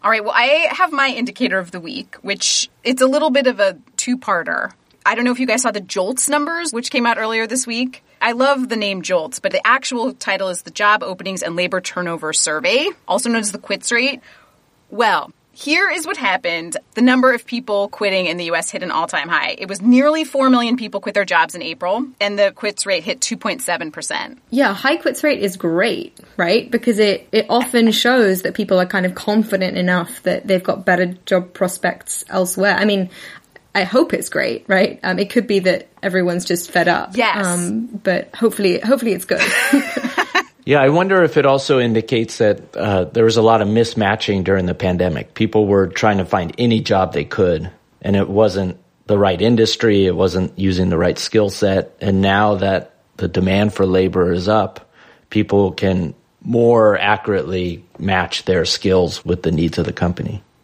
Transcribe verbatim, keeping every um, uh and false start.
All right, well, I have my indicator of the week, which it's a little bit of a two-parter. I don't know if you guys saw the JOLTS numbers, which came out earlier this week. I love the name JOLTS, but the actual title is the Job Openings and Labor Turnover Survey, also known as the quits rate. Well, here is what happened. The number of people quitting in the U S hit an all-time high. It was nearly four million people quit their jobs in April, and the quits rate hit two point seven percent. Yeah, high quits rate is great, right? Because it, it often shows that people are kind of confident enough that they've got better job prospects elsewhere. I mean, I hope it's great, right? Um, it could be that everyone's just fed up. Yes. Um, but hopefully, hopefully it's good. Yeah, I wonder if it also indicates that uh, there was a lot of mismatching during the pandemic. People were trying to find any job they could, and it wasn't the right industry. It wasn't using the right skill set. And now that the demand for labor is up, people can more accurately match their skills with the needs of the company.